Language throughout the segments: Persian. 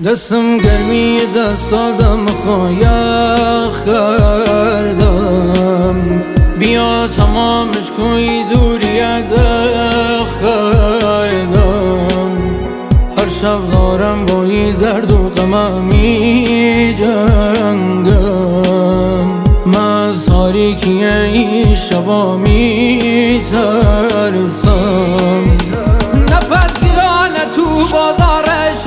دستم گرمی دست آدم خواهیخ کردم، بیا تمامش کنی دوری دخ کردم. هر شب دارم با این درد و غمم می جنگم، من از تاریکی این شبا می ترسم. نفس گیرانه تو بازار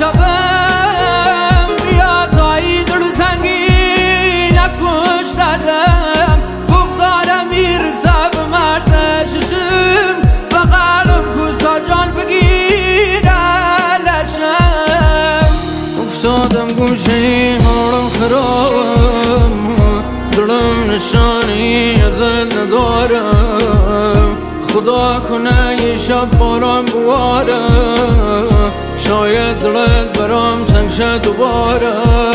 شبم، بیا تا این دل تنگی نکش دادم. بغدارم میرسه به مرد چشم، و قلب کوتا جان بگیره لشم. افتادم گوشه حالم خرابم، دلم نشانی ازل ندارم. خدا کنه یه شب بارم بواره، شاید دلت برام تنگ شه دوباره.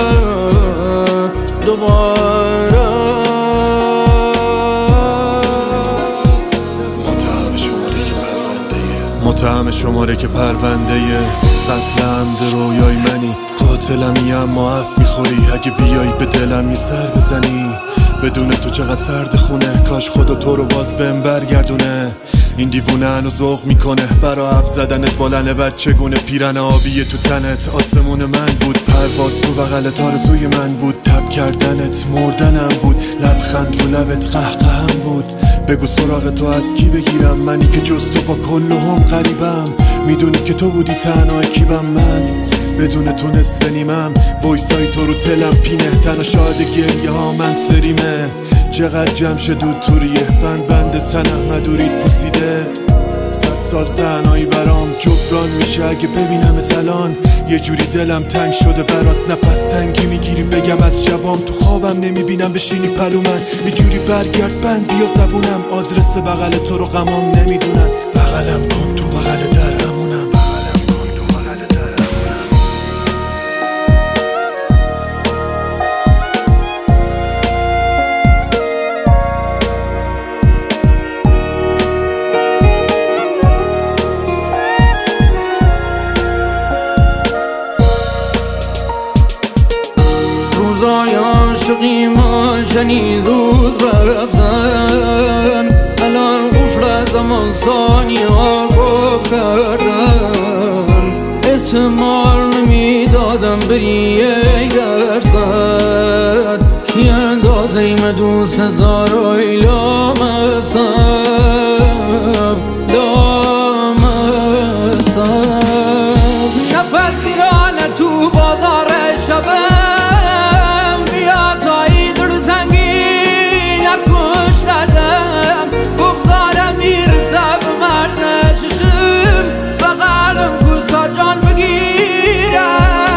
متهم شماره که پرونده قتلم ده رویای منی. قاتلمی اما عفو میخوری اگه بیایی به دلم یه سر بزنی. بدون تو چقدر سرد خونه، کاش خدا تو رو باز بهم برگردونه. این دیوونه هنو ذوق میکنه برا حرف زدنت. بالنه بچگونه پیرن آبی تو تنت آسمون من بود، پرواز تو بغلت آرزوی من بود. تب کردنت مردنم بود، لبخند رو لبت قهقهم بود. بگو سراغ تو از کی بگیرم، منی که جز تو با کلهم غریبم. میدونی که تو بودی تنها کیبم من، بدون تو نصف نیمم. وایسای تو رو تلم پینه، تنها شاهد گریه ها من سریمه. چقدر جمش دود توریه، بند تنم مدورید پوسیده. 100 سال تنهایی برام جبران میشه اگه ببینمت الان. یه جوری دلم تنگ شده برات، نفس تنگی میگیریم بگم از شبام. تو خوابم نمیبینم بشینی پلو من، یه جوری برگرد بند بیا زبونم. آدرس بغل تو رو غمام نمیدونن، بغلم کن تو بغل درمونم. روزای عاشقی ما چنین زود رفتن، الان قفل زمان ثانیه ها گفت کردن. احتمال نمیدادم بری ای درصد، کی اندازه ایم دوست دارای لامصب لامصب. نفس گیرانه تو بازار شبم، بیا تا این دل تنگی نکش دادم. بغدارم میرسه به مرد چشم، و قلب کوتا جان بگیره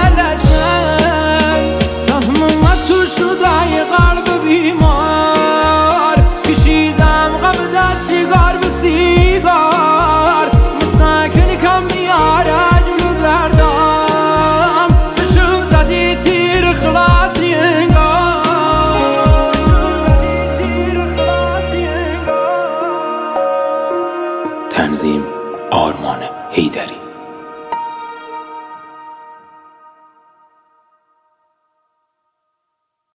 لشم. سهم من تو شده یه قلب بیمار، کشیدم غم دست سیگار به سیگار. مسکنی کم میاره جلو دردم، بشو زدی تیر خلاصی انگار. تنظیم آرمان حیدری.